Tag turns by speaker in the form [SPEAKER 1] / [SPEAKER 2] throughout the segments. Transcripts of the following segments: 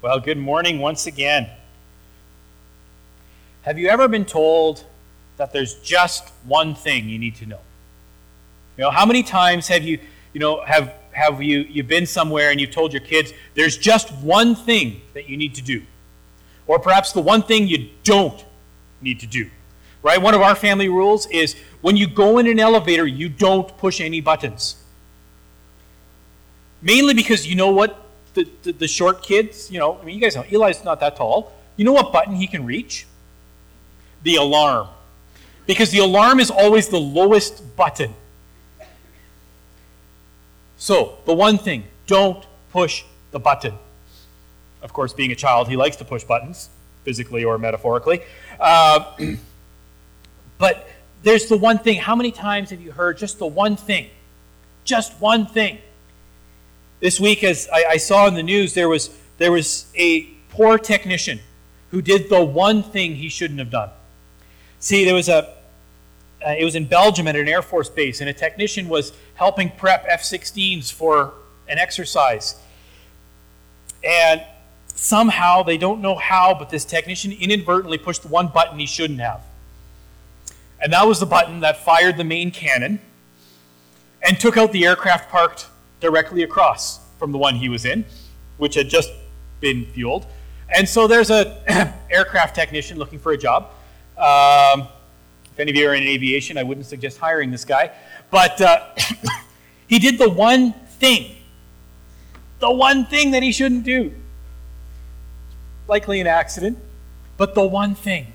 [SPEAKER 1] Well, good morning once again. Have you ever been told that there's just one thing you need to know? You know, how many times have you been somewhere and you've told your kids there's just one thing that you need to do? Or perhaps the one thing you don't need to do. Right? One of our family rules is when you go in an elevator, you don't push any buttons. Mainly because you know what the short kids, you guys know, Eli's not that tall. You know what button he can reach? The alarm. Because the alarm is always the lowest button. So, the one thing, don't push the button. Of course, being a child, he likes to push buttons, physically or metaphorically. But there's the one thing. How many times have you heard just the one thing? Just one thing. This week, as I saw in the news, there was a poor technician who did the one thing he shouldn't have done. See, it was in Belgium at an Air Force base, and a technician was helping prep F-16s for an exercise. And somehow, they don't know how, but this technician inadvertently pushed the one button he shouldn't have. And that was the button that fired the main cannon and took out the aircraft parked directly across from the one he was in, which had just been fueled. And so there's an aircraft technician looking for a job. If any of you are in aviation, I wouldn't suggest hiring this guy. But he did the one thing that he shouldn't do. Likely an accident, but the one thing.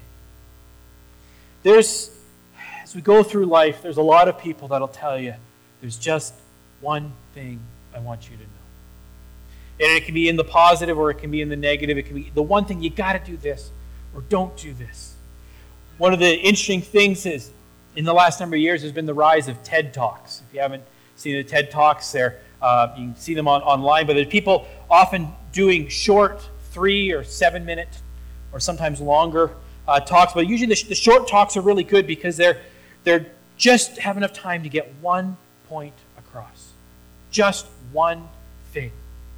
[SPEAKER 1] As we go through life, there's a lot of people that'll tell you, there's just one thing I want you to know. And it can be in the positive or it can be in the negative. It can be the one thing, you got to do this or don't do this. One of the interesting things is, in the last number of years, has been the rise of TED Talks. If you haven't seen the TED Talks, you can see them online, but there's people often doing short 3 or 7 minute or sometimes longer talks, but usually the short talks are really good because they're just have enough time to get one point across. Just one thing.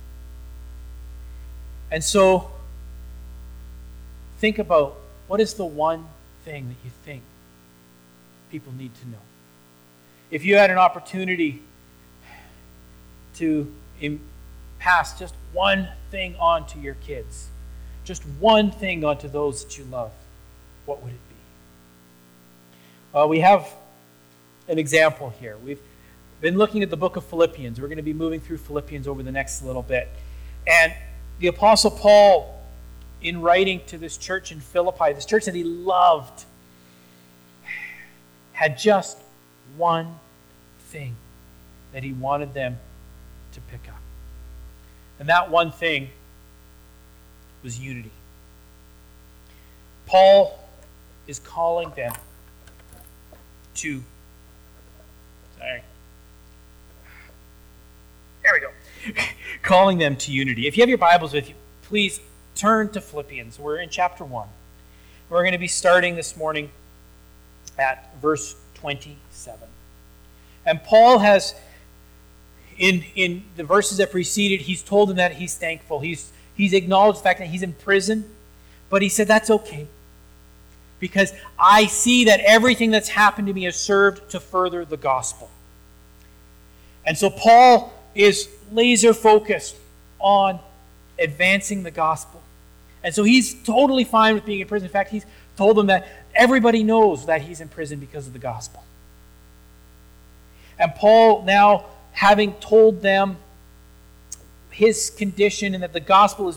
[SPEAKER 1] And so, think about what is the one thing that you think people need to know. If you had an opportunity to pass just one thing on to your kids, just one thing onto those that you love, what would it be? We have an example here. We've been looking at the book of Philippians. We're going to be moving through Philippians over the next little bit. And the Apostle Paul, in writing to this church in Philippi, this church that he loved, had just one thing that he wanted them to pick up. And that one thing was unity. Paul is calling them to... There we go. Calling them to unity. If you have your Bibles with you, please turn to Philippians. We're in chapter 1. We're going to be starting this morning at verse 27. And Paul has, in the verses that preceded, he's told them that he's thankful. He's acknowledged the fact that he's in prison, but he said, that's okay. Because I see that everything that's happened to me has served to further the gospel. And so Paul is laser focused on advancing the gospel. And so he's totally fine with being in prison. In fact, he's told them that everybody knows that he's in prison because of the gospel. And Paul, now having told them his condition and that the gospel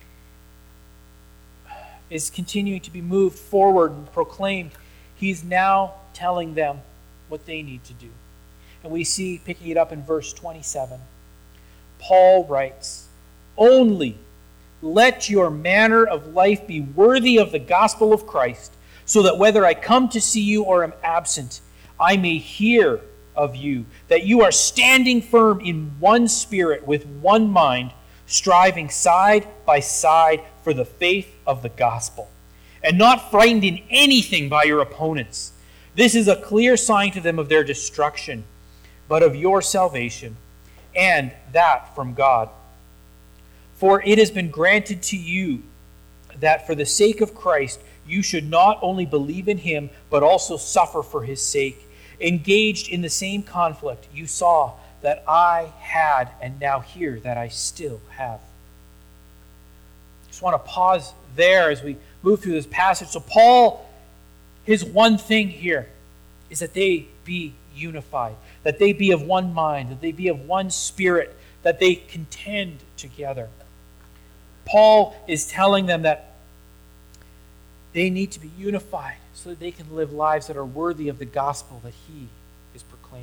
[SPEAKER 1] is continuing to be moved forward and proclaimed, he's now telling them what they need to do. And we see, picking it up in verse 27, Paul writes, "Only let your manner of life be worthy of the gospel of Christ, so that whether I come to see you or am absent, I may hear of you, that you are standing firm in one spirit with one mind, striving side by side for the faith of the gospel, and not frightened in anything by your opponents. This is a clear sign to them of their destruction, but of your salvation, and that from God. For it has been granted to you that for the sake of Christ you should not only believe in him, but also suffer for his sake. Engaged in the same conflict you saw that I had, and now hear that I still have. Just want to pause there as we move through this passage. So Paul, his one thing here is that they be unified, that they be of one mind, that they be of one spirit, that they contend together. Paul is telling them that they need to be unified so that they can live lives that are worthy of the gospel that he is proclaiming.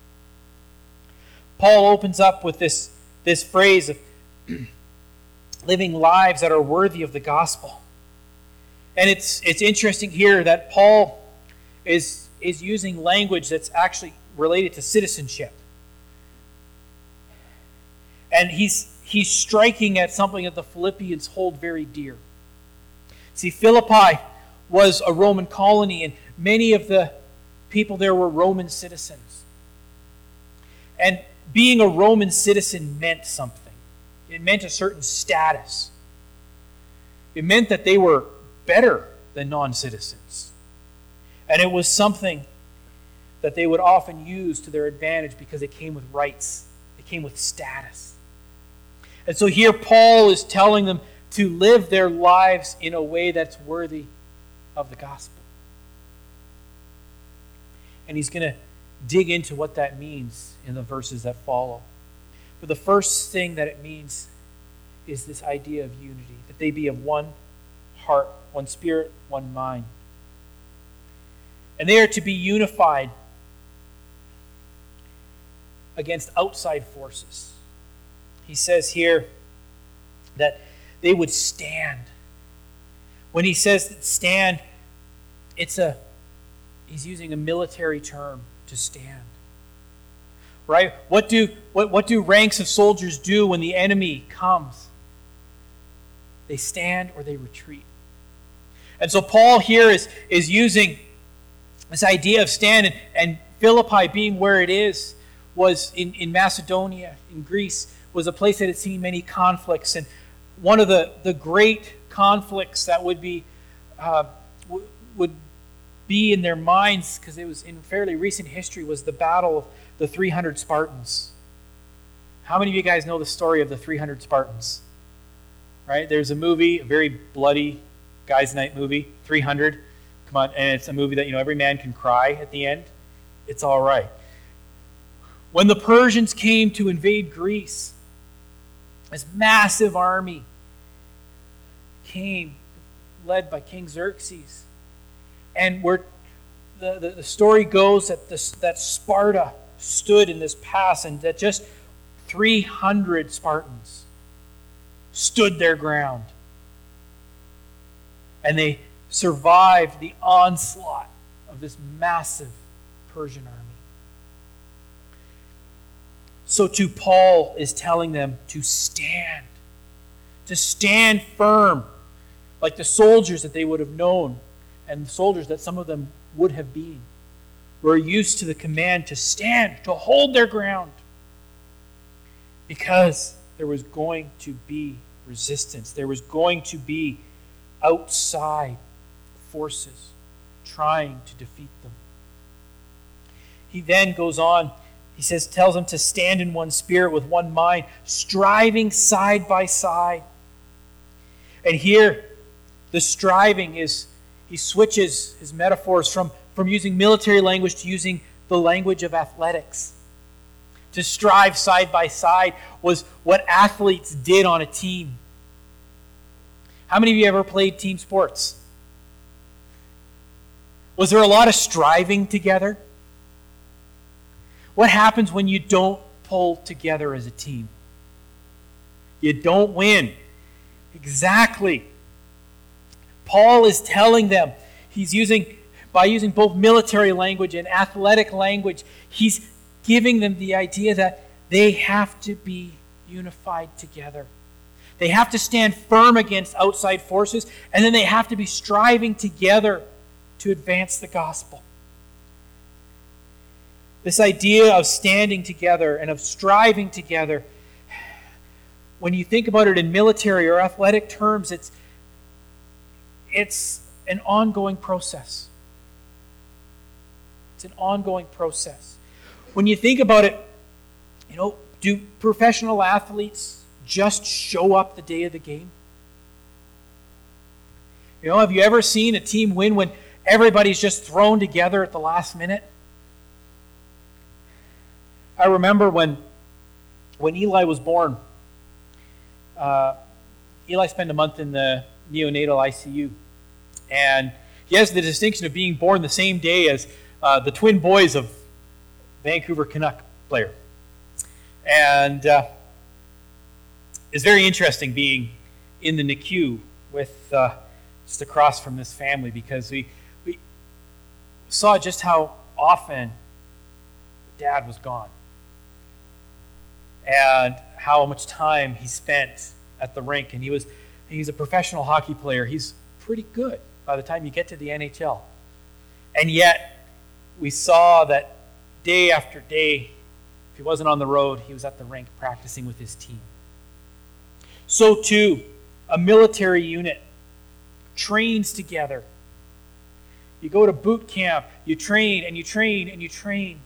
[SPEAKER 1] Paul opens up with this phrase of living lives that are worthy of the gospel. And it's interesting here that Paul is using language that's actually related to citizenship. And he's striking at something that the Philippians hold very dear. See, Philippi was a Roman colony, and many of the people there were Roman citizens. And being a Roman citizen meant something. It meant a certain status. It meant that they were better than non-citizens. And it was something that they would often use to their advantage because it came with rights. It came with status. And so here Paul is telling them to live their lives in a way that's worthy of the gospel. And he's going to dig into what that means in the verses that follow. But the first thing that it means is this idea of unity, that they be of one heart, one spirit, one mind. And they are to be unified against outside forces. He says here that they would stand. When he says that stand, he's using a military term, to stand. Right? What do ranks of soldiers do when the enemy comes? They stand or they retreat. And so Paul here is using this idea of stand, and Philippi being where it is was in Macedonia, in Greece, was a place that had seen many conflicts. And one of the great conflicts that would be in their minds, because it was in fairly recent history, was the battle of the 300 Spartans. How many of you guys know the story of the 300 Spartans? Right? There's a movie, a very bloody guys' night movie, 300. Come on, and it's a movie that every man can cry at the end. It's all right. When the Persians came to invade Greece, this massive army came, led by King Xerxes. And where the story goes that Sparta stood in this pass, and that just 300 Spartans stood their ground. And they survived the onslaught of this massive Persian army. So too Paul is telling them to stand firm, like the soldiers that they would have known, and the soldiers that some of them would have been, were used to the command to stand, to hold their ground, because there was going to be resistance. There was going to be outside forces trying to defeat them. He then goes on, tells them to stand in one spirit with one mind, striving side by side. And here, the striving is, he switches his metaphors from using military language to using the language of athletics. To strive side by side was what athletes did on a team. How many of you ever played team sports? Was there a lot of striving together? What happens when you don't pull together as a team? You don't win. Exactly. Paul is telling them, by using both military language and athletic language, he's giving them the idea that they have to be unified together. They have to stand firm against outside forces, and then they have to be striving together to advance the gospel. This idea of standing together and of striving together when you think about it in military or athletic terms, it's an ongoing process. It's an ongoing process. When you think about it, do professional athletes just show up the day of the game? Have you ever seen a team win when everybody's just thrown together at the last minute? I remember when Eli was born, Eli spent a month in the neonatal ICU. And he has the distinction of being born the same day as the twin boys of Vancouver Canuck player. And it's very interesting being in the NICU with just across from this family, because we saw just how often Dad was gone and how much time he spent at the rink. And he's a professional hockey player. He's pretty good by the time you get to the NHL. And yet, we saw that day after day, if he wasn't on the road, he was at the rink practicing with his team. So too, a military unit trains together. You go to boot camp, you train and you train and you train.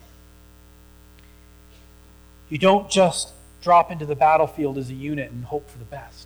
[SPEAKER 1] You don't just drop into the battlefield as a unit and hope for the best.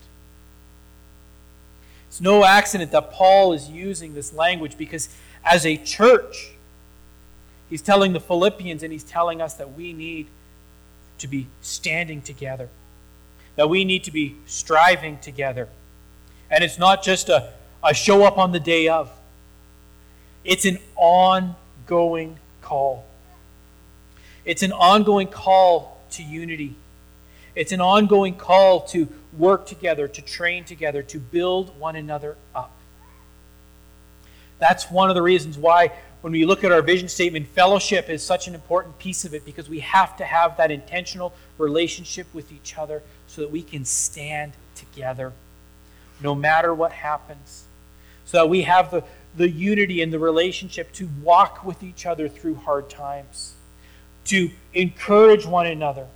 [SPEAKER 1] It's no accident that Paul is using this language, because as a church, he's telling the Philippians and he's telling us that we need to be standing together, that we need to be striving together. And it's not just a show up on the day of. It's an ongoing call. It's an ongoing call to unity. It's an ongoing call to work together, to train together, to build one another up. That's one of the reasons why, when we look at our vision statement, fellowship is such an important piece of it, because we have to have that intentional relationship with each other so that we can stand together no matter what happens. So that we have the unity and the relationship to walk with each other through hard times, to encourage one another,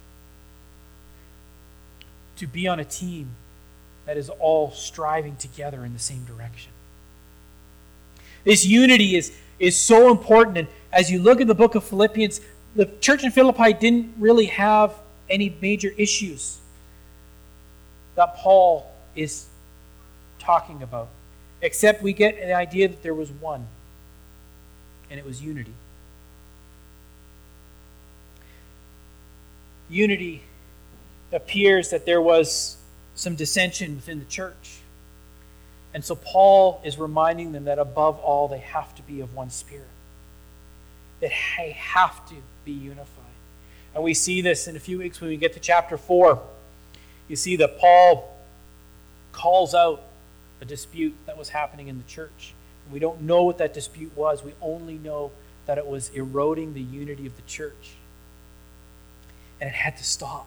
[SPEAKER 1] to be on a team that is all striving together in the same direction. This unity is so important. And as you look at the book of Philippians, the church in Philippi didn't really have any major issues that Paul is talking about, except we get the idea that there was one, and it was unity. Unity appears that there was some dissension within the church. And so Paul is reminding them that above all, they have to be of one spirit. That they have to be unified. And we see this in a few weeks when we get to chapter 4. You see that Paul calls out a dispute that was happening in the church. We don't know what that dispute was. We only know that it was eroding the unity of the church. And it had to stop.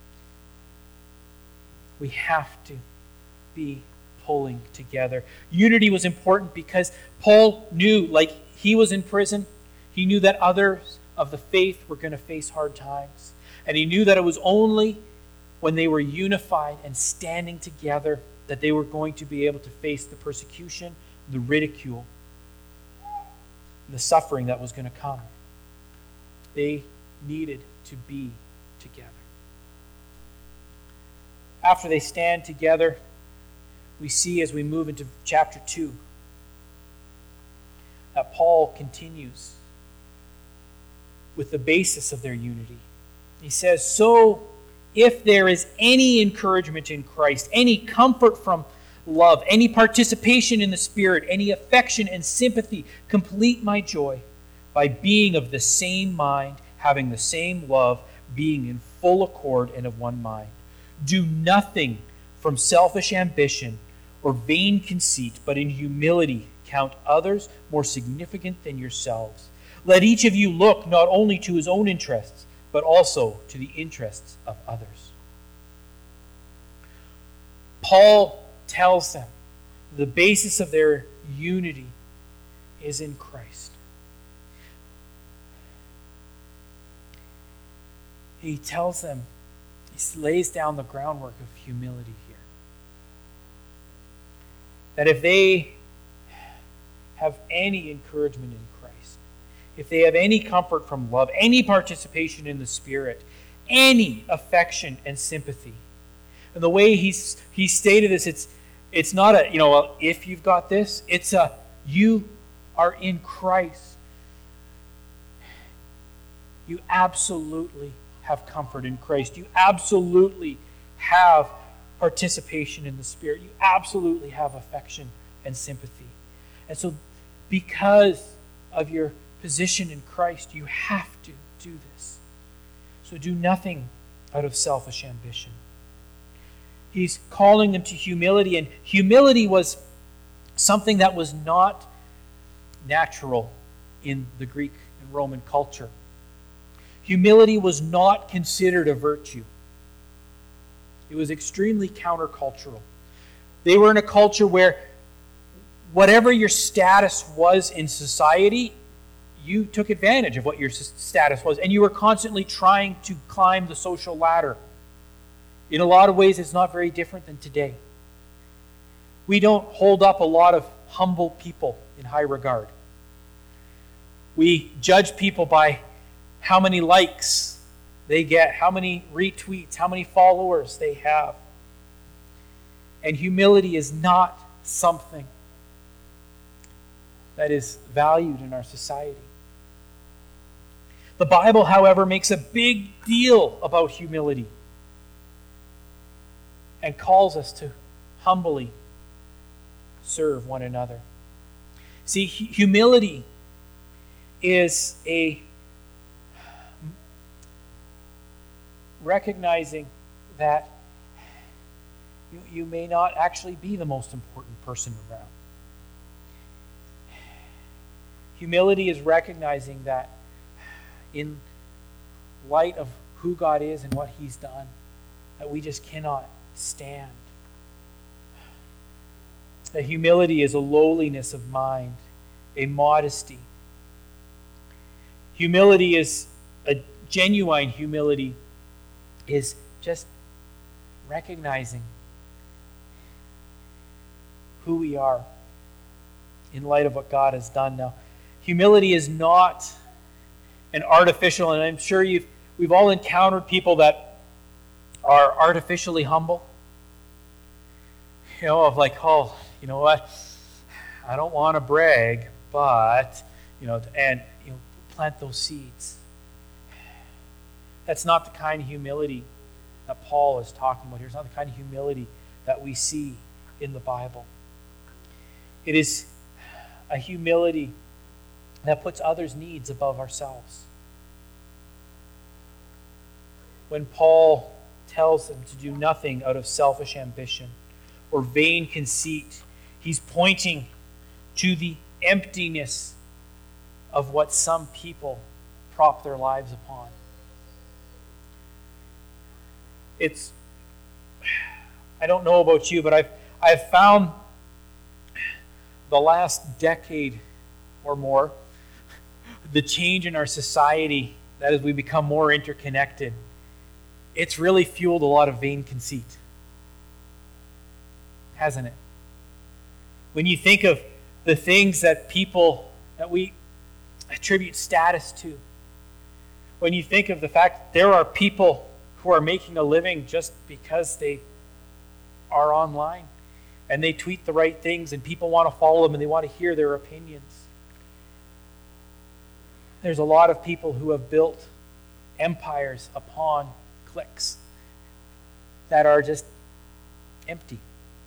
[SPEAKER 1] We have to be pulling together. Unity was important because Paul knew, like he was in prison, he knew that others of the faith were going to face hard times. And he knew that it was only when they were unified and standing together that they were going to be able to face the persecution, the ridicule, the suffering that was going to come. They needed to be together. After they stand together, we see as we move into chapter 2 that Paul continues with the basis of their unity. He says, "So if there is any encouragement in Christ, any comfort from love, any participation in the Spirit, any affection and sympathy, complete my joy by being of the same mind, having the same love, being in full accord and of one mind. Do nothing from selfish ambition or vain conceit, but in humility count others more significant than yourselves. Let each of you look not only to his own interests, but also to the interests of others." Paul tells them the basis of their unity is in Christ. He tells them he lays down the groundwork of humility here. That if they have any encouragement in Christ, if they have any comfort from love, any participation in the Spirit, any affection and sympathy, and the way he stated this, it's not a, well, if you've got this, it's a, you are in Christ. You absolutely have comfort in Christ. You absolutely have participation in the Spirit. You absolutely have affection and sympathy. And so because of your position in Christ, you have to do this. So do nothing out of selfish ambition. He's calling them to humility, and humility was something that was not natural in the Greek and Roman culture. Humility was not considered a virtue. It was extremely countercultural. They were in a culture where whatever your status was in society, you took advantage of what your status was, and you were constantly trying to climb the social ladder. In a lot of ways, it's not very different than today. We don't hold up a lot of humble people in high regard. We judge people by how many likes they get, how many retweets, how many followers they have. And humility is not something that is valued in our society. The Bible, however, makes a big deal about humility and calls us to humbly serve one another. See, humility is a recognizing that you may not actually be the most important person around. Humility is recognizing that in light of who God is and what He's done, that we just cannot stand. That humility is a lowliness of mind, a modesty. Humility is a genuine humility, is just recognizing who we are in light of what God has done. Now, humility is not an artificial, and I'm sure we've all encountered people that are artificially humble. Of like, oh, you know what? I don't want to brag, but, plant those seeds. That's not the kind of humility that Paul is talking about here. It's not the kind of humility that we see in the Bible. It is a humility that puts others' needs above ourselves. When Paul tells them to do nothing out of selfish ambition or vain conceit, he's pointing to the emptiness of what some people prop their lives upon. I don't know about you, but I've found the last decade or more, the change in our society, that as we become more interconnected, it's really fueled a lot of vain conceit. Hasn't it? When you think of the things that we attribute status to, when you think of the fact that there are people who are making a living just because they are online and they tweet the right things and people want to follow them and they want to hear their opinions. There's a lot of people who have built empires upon clicks that are just empty.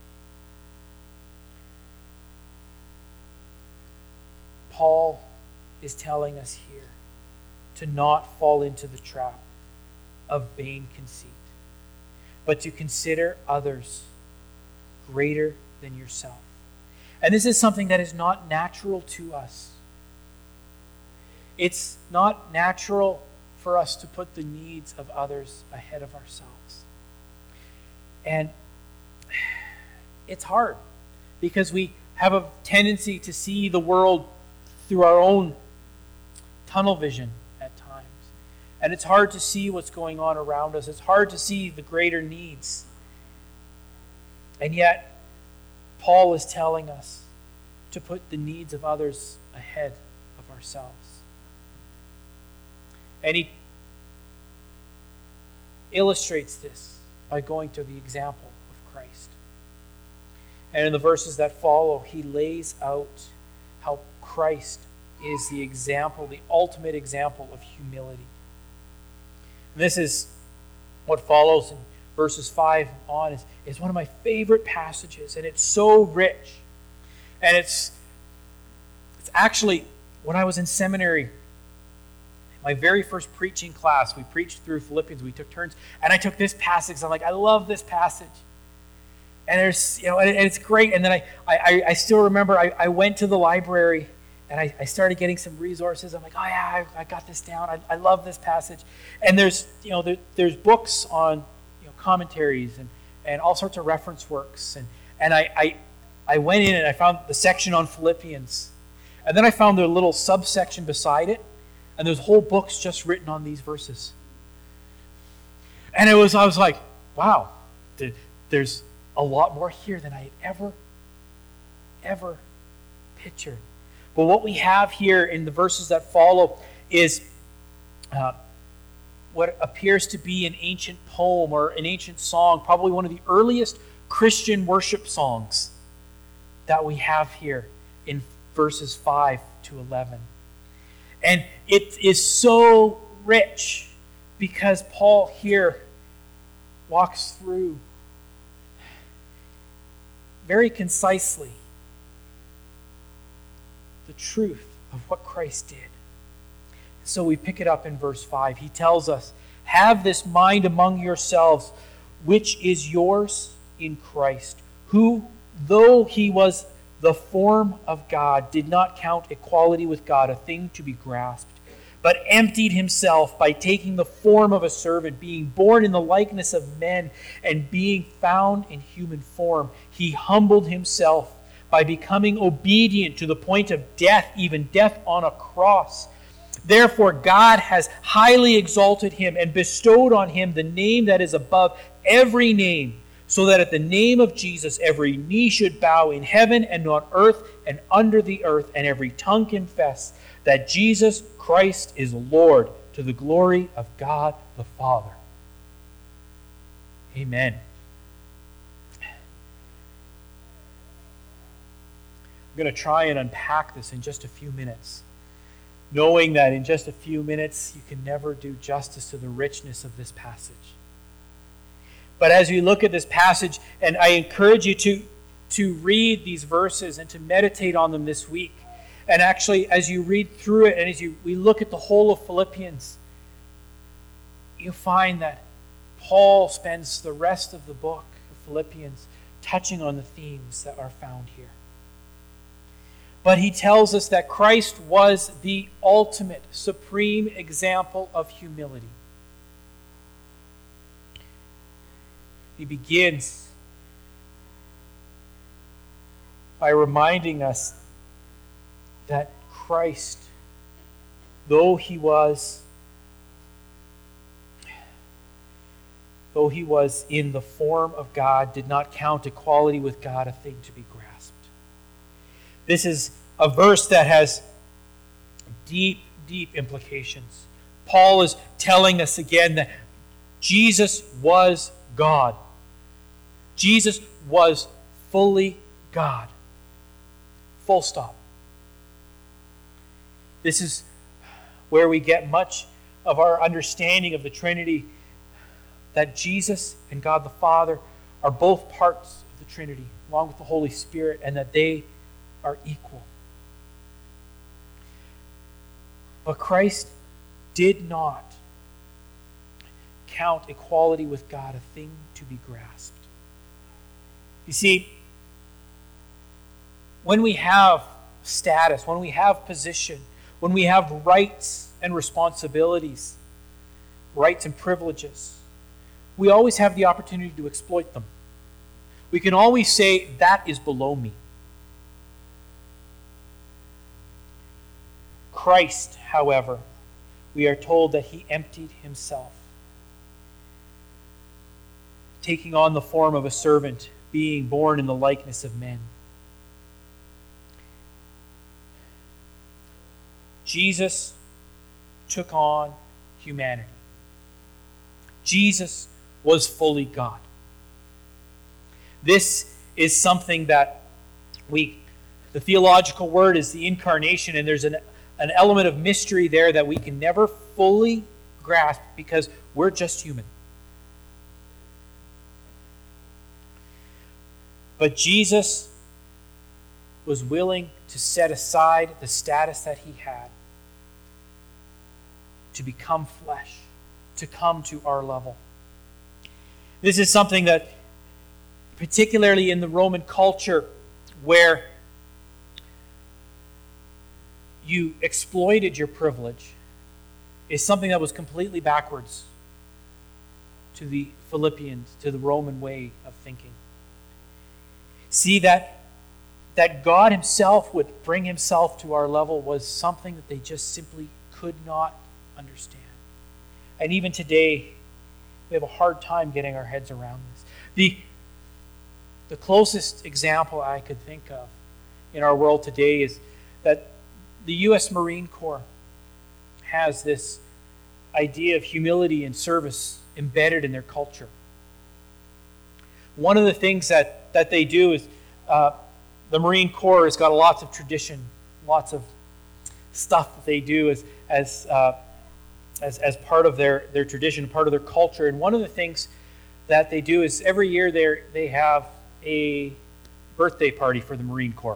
[SPEAKER 1] Paul is telling us here to not fall into the trap of vain conceit, but to consider others greater than yourself. And this is something that is not natural to us. It's not natural for us to put the needs of others ahead of ourselves. And it's hard because we have a tendency to see the world through our own tunnel vision at times. And it's hard to see what's going on around us. It's hard to see the greater needs. And yet, Paul is telling us to put the needs of others ahead of ourselves. And he illustrates this by going to the example of Christ. And in the verses that follow, he lays out how Christ is the example, the ultimate example of humility. And this is what follows in verses 5 on is one of my favorite passages, and it's so rich. And it's actually, when I was in seminary, my very first preaching class, we preached through Philippians, we took turns, and I took this passage, I'm like, I love this passage. And there's, and it's great. And then I still remember I went to the library and I started getting some resources. I'm like, oh yeah, I got this down. I love this passage. And there's books on commentaries and all sorts of reference works. And I went in and I found the section on Philippians. And then I found their little subsection beside it. And there's whole books just written on these verses. And I was like, wow, there's a lot more here than I had ever pictured. But what we have here in the verses that follow is what appears to be an ancient poem or an ancient song, probably one of the earliest Christian worship songs that we have here in verses 5 to 11. And it is so rich because Paul here walks through very concisely the truth of what Christ did. So we pick it up in verse 5. He tells us, "Have this mind among yourselves, which is yours in Christ, who, though he was the form of God, did not count equality with God a thing to be grasped, but emptied himself by taking the form of a servant, being born in the likeness of men, and being found in human form. He humbled himself by becoming obedient to the point of death, even death on a cross. Therefore God has highly exalted him and bestowed on him the name that is above every name, so that at the name of Jesus every knee should bow in heaven and on earth and under the earth, and every tongue confess that Jesus Christ is Lord, to the glory of God the Father." Amen. I'm going to try and unpack this in just a few minutes, knowing that in just a few minutes you can never do justice to the richness of this passage. But as you look at this passage, and I encourage you to read these verses and to meditate on them this week. And actually, as you read through it and as we look at the whole of Philippians, you find that Paul spends the rest of the book of Philippians touching on the themes that are found here. But he tells us that Christ was the ultimate, supreme example of humility. He begins by reminding us that Christ, though he was in the form of God, did not count equality with God a thing to be grasped. This is a verse that has deep, deep implications. Paul is telling us again that Jesus was God. Jesus was fully God. Full stop. This is where we get much of our understanding of the Trinity, that Jesus and God the Father are both parts of the Trinity, along with the Holy Spirit, and that they are equal. But Christ did not count equality with God a thing to be grasped. You see, when we have status, when we have position, when we have rights and responsibilities, rights and privileges, we always have the opportunity to exploit them. We can always say, that is below me. Christ, however, we are told that he emptied himself, taking on the form of a servant, being born in the likeness of men. Jesus took on humanity. Jesus was fully God. This is something that the theological word is the incarnation, and there's an element of mystery there that we can never fully grasp because we're just human. But Jesus was willing to set aside the status that he had to become flesh, to come to our level. This is something that, particularly in the Roman culture, where you exploited your privilege, is something that was completely backwards to the Philippians, to the Roman way of thinking. See, that God himself would bring himself to our level was something that they just simply could not understand. And even today, we have a hard time getting our heads around this. The closest example I could think of in our world today is that the U.S. Marine Corps has this idea of humility and service embedded in their culture. One of the things that they do is the Marine Corps has got lots of tradition, lots of stuff that they do as part of their tradition, part of their culture. And one of the things that they do is every year they have a birthday party for the Marine Corps.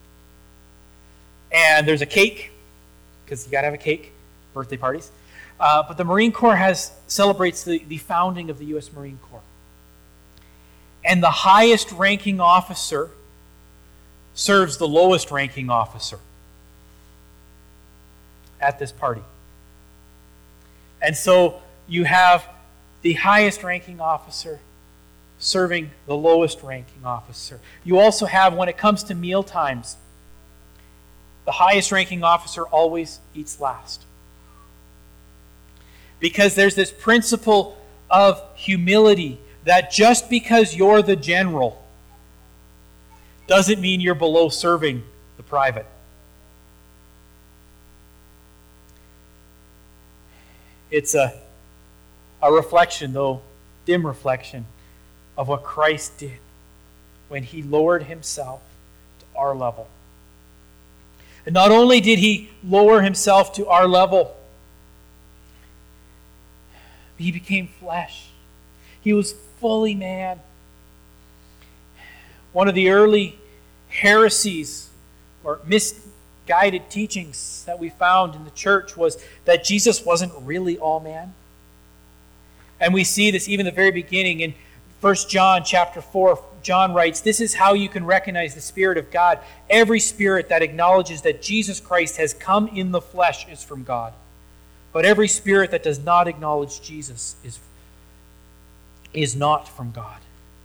[SPEAKER 1] And there's a cake, because you got to have a cake, birthday parties. But the Marine Corps celebrates the founding of the U.S. Marine Corps. And the highest ranking officer serves the lowest ranking officer at this party. And so you have the highest ranking officer serving the lowest ranking officer. You also have, when it comes to meal times, the highest ranking officer always eats last. Because there's this principle of humility that just because you're the general doesn't mean you're below serving the private. It's a reflection, though dim reflection, of what Christ did when he lowered himself to our level. And not only did he lower himself to our level, he became flesh. He was fully man. One of the early heresies or misguided teachings that we found in the church was that Jesus wasn't really all man. And we see this even at the very beginning in 1 John chapter 4. John writes, "This is how you can recognize the Spirit of God. Every spirit that acknowledges that Jesus Christ has come in the flesh is from God. But every spirit that does not acknowledge Jesus is not from God."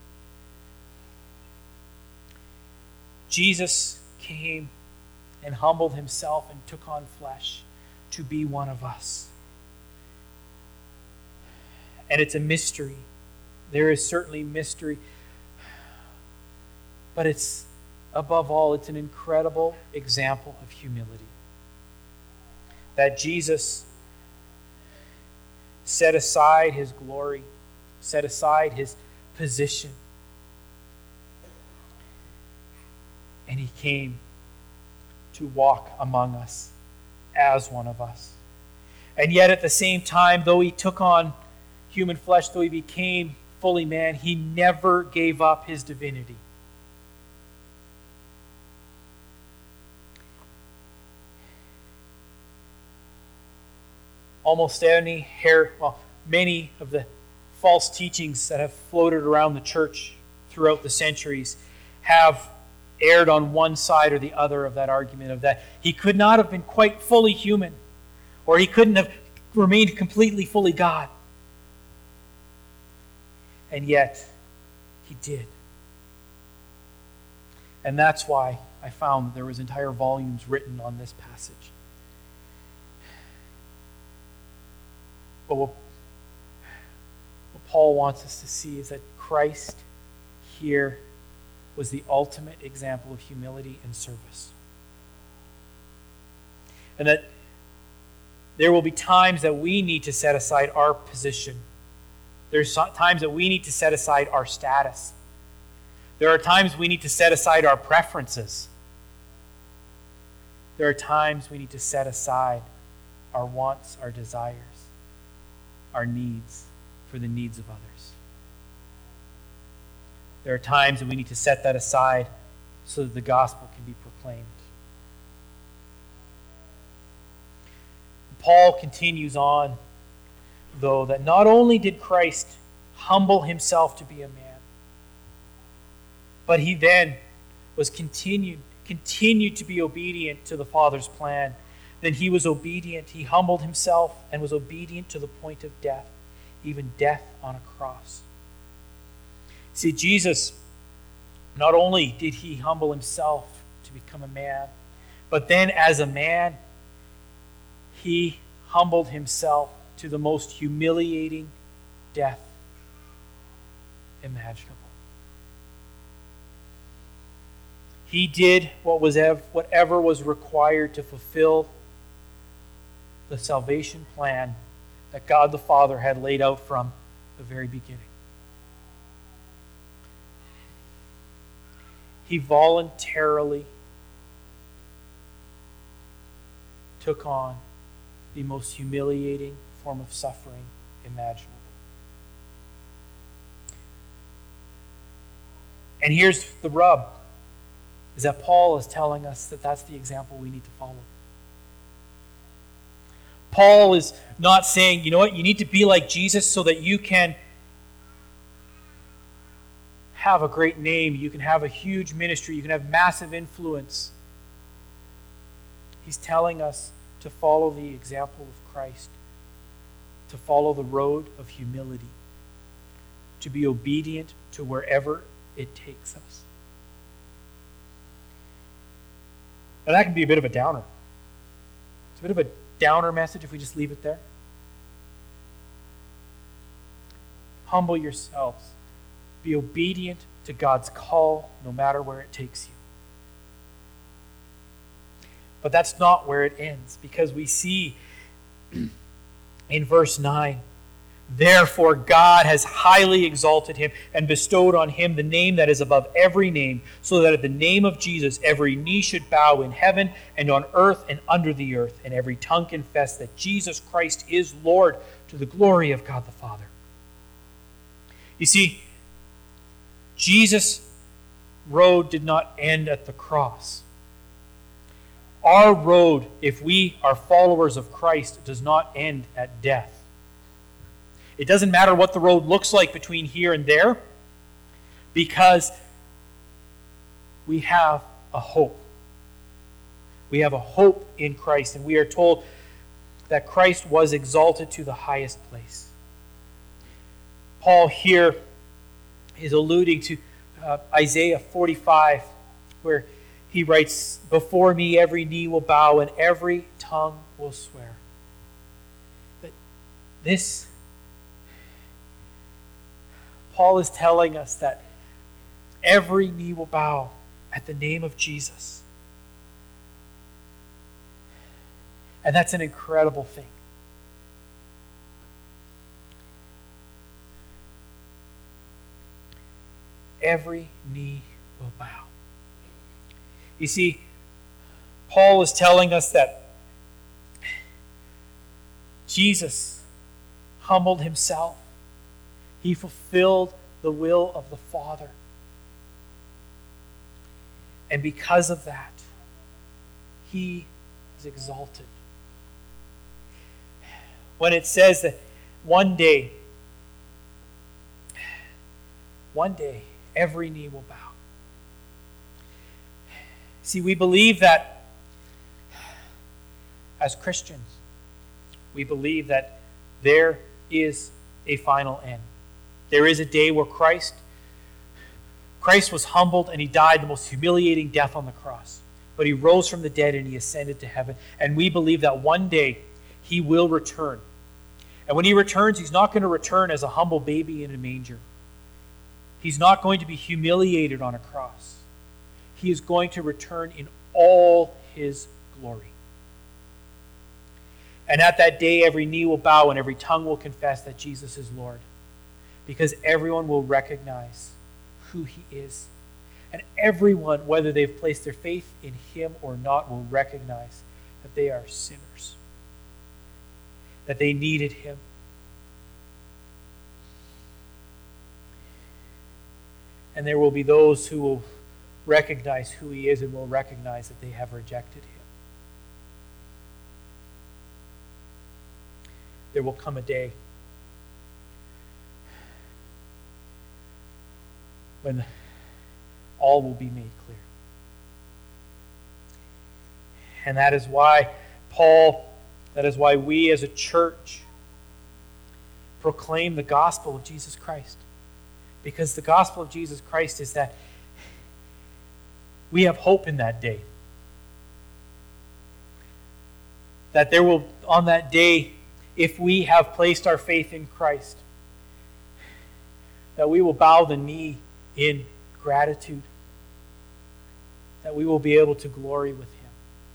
[SPEAKER 1] Jesus came and humbled himself and took on flesh to be one of us. And it's a mystery. There is certainly mystery. But it's, above all, it's an incredible example of humility. That Jesus set aside his glory, set aside his position, and he came to walk among us as one of us. And yet at the same time, though he took on human flesh, though he became fully man, he never gave up his divinity. Many of the false teachings that have floated around the church throughout the centuries have erred on one side or the other of that argument, of that he could not have been quite fully human, or he couldn't have remained completely fully God. And yet, he did. And that's why I found that there was entire volumes written on this passage. But what Paul wants us to see is that Christ here was the ultimate example of humility and service. And that there will be times that we need to set aside our position. There's times that we need to set aside our status. There are times we need to set aside our preferences. There are times we need to set aside our wants, our desires, our needs for the needs of others. There are times that we need to set that aside so that the gospel can be proclaimed. Paul continues on, though, that not only did Christ humble himself to be a man, but he then was continued to be obedient to the Father's plan. Then he was obedient. He humbled himself and was obedient to the point of death, even death on a cross. See, Jesus, not only did he humble himself to become a man, but then as a man, he humbled himself to the most humiliating death imaginable. He did whatever was required to fulfill the salvation plan that God the Father had laid out from the very beginning. He voluntarily took on the most humiliating form of suffering imaginable. And here's the rub, is that Paul is telling us that that's the example we need to follow. Paul is not saying, you know what, you need to be like Jesus so that you can have a great name, you can have a huge ministry, you can have massive influence. He's telling us to follow the example of Christ, to follow the road of humility, to be obedient to wherever it takes us. Now that can be a bit of a downer. It's a bit of a downer message if we just leave it there. Humble yourselves. Be obedient to God's call no matter where it takes you. But that's not where it ends, because we see in verse 9, therefore God has highly exalted him and bestowed on him the name that is above every name, so that at the name of Jesus every knee should bow in heaven and on earth and under the earth, and every tongue confess that Jesus Christ is Lord, to the glory of God the Father. You see, Jesus' road did not end at the cross. Our road, if we are followers of Christ, does not end at death. It doesn't matter what the road looks like between here and there, because we have a hope. We have a hope in Christ, and we are told that Christ was exalted to the highest place. Paul here is alluding to Isaiah 45, where he writes, before me every knee will bow and every tongue will swear. That this, Paul is telling us that every knee will bow at the name of Jesus. And that's an incredible thing. Every knee will bow. You see, Paul is telling us that Jesus humbled himself. He fulfilled the will of the Father. And because of that, he is exalted. When it says that one day, every knee will bow. See, we believe that as Christians, we believe that there is a final end. There is a day where Christ was humbled and he died the most humiliating death on the cross. But he rose from the dead and he ascended to heaven. And we believe that one day he will return. And when he returns, he's not going to return as a humble baby in a manger. He's not going to be humiliated on a cross. He is going to return in all his glory. And at that day, every knee will bow and every tongue will confess that Jesus is Lord. Because everyone will recognize who he is. And everyone, whether they've placed their faith in him or not, will recognize that they are sinners. That they needed him. And there will be those who will recognize who he is and will recognize that they have rejected him. There will come a day when all will be made clear. And that is why we as a church proclaim the gospel of Jesus Christ. Because the gospel of Jesus Christ is that we have hope in that day. That there will, on that day, if we have placed our faith in Christ, that we will bow the knee in gratitude. That we will be able to glory with him.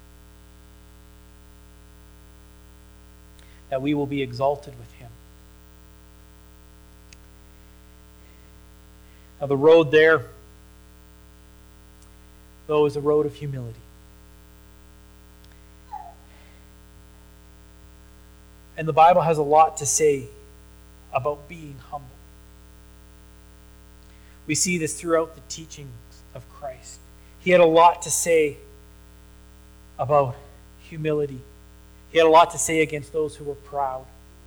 [SPEAKER 1] That we will be exalted with him. Now the road there, though, is a road of humility. And the Bible has a lot to say about being humble. We see this throughout the teachings of Christ. He had a lot to say about humility. He had a lot to say against those who were proud.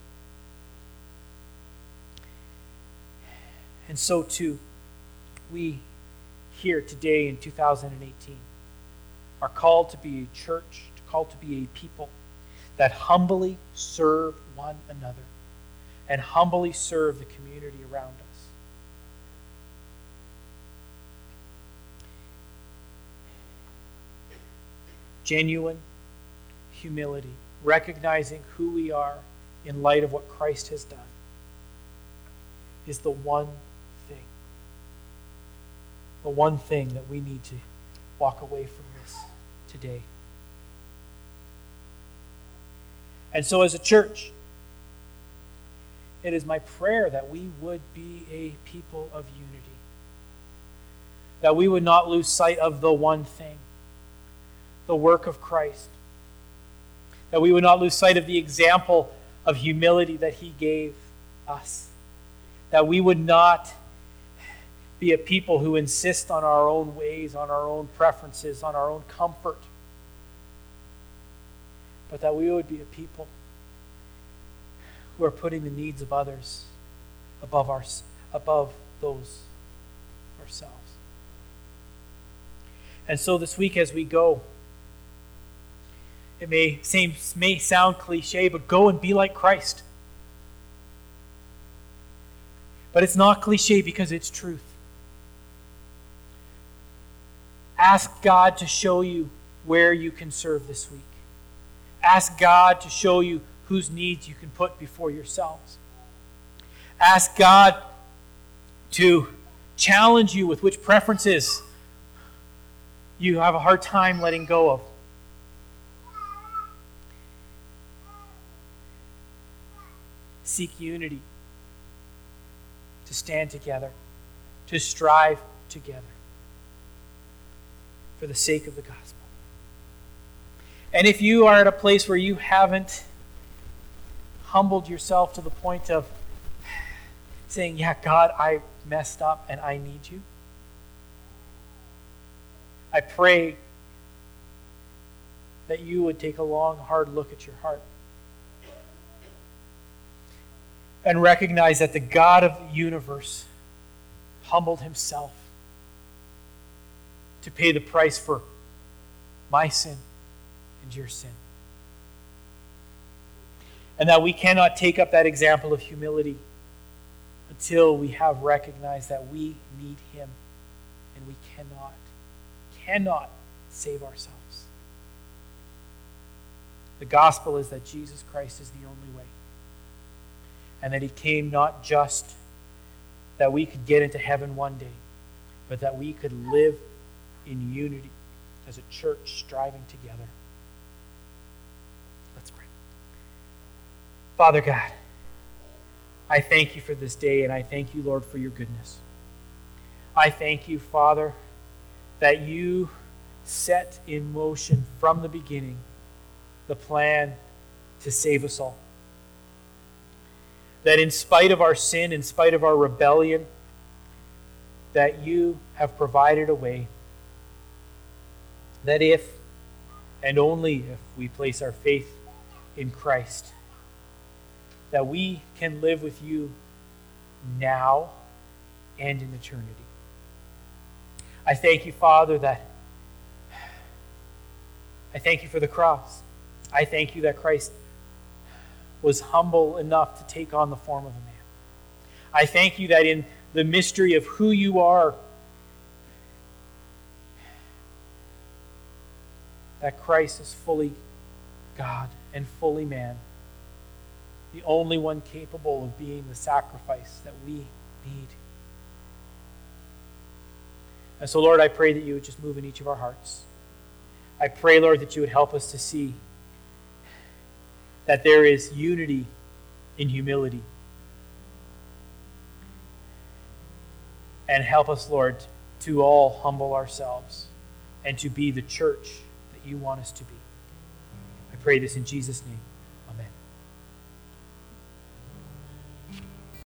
[SPEAKER 1] And so too, we here today in 2018 are called to be a church, called to be a people that humbly serve one another and humbly serve the community around us. Genuine humility, recognizing who we are in light of what Christ has done, is the one thing that we need to walk away from this today. And so as a church, it is my prayer that we would be a people of unity. That we would not lose sight of the one thing, the work of Christ. That we would not lose sight of the example of humility that he gave us. That we would not be a people who insist on our own ways, on our own preferences, on our own comfort. But that we would be a people who are putting the needs of others above those ourselves. And so this week as we go, it may sound cliche, but go and be like Christ. But it's not cliche because it's truth. Ask God to show you where you can serve this week. Ask God to show you whose needs you can put before yourselves. Ask God to challenge you with which preferences you have a hard time letting go of. Seek unity, to stand together, to strive together for the sake of the gospel. And if you are at a place where you haven't humbled yourself to the point of saying, yeah, God, I messed up and I need you, I pray that you would take a long, hard look at your heart and recognize that the God of the universe humbled himself to pay the price for my sin and your sin. And that we cannot take up that example of humility until we have recognized that we need him and we cannot save ourselves. The gospel is that Jesus Christ is the only way. and that he came not just that we could get into heaven one day, but that we could live in unity as a church striving together. Let's pray. Father God, I thank you for this day, and I thank you, Lord, for your goodness. I thank you, Father, that you set in motion from the beginning the plan to save us all. That in spite of our sin, in spite of our rebellion, that you have provided a way that if and only if we place our faith in Christ, that we can live with you now and in eternity. I thank you, Father, I thank you for the cross. I thank you that Christ was humble enough to take on the form of a man. I thank you that in the mystery of who you are, that Christ is fully God and fully man, the only one capable of being the sacrifice that we need. And so, Lord, I pray that you would just move in each of our hearts. I pray, Lord, that you would help us to see that there is unity in humility. And help us, Lord, to all humble ourselves and to be the church that you want us to be. I pray this in Jesus' name.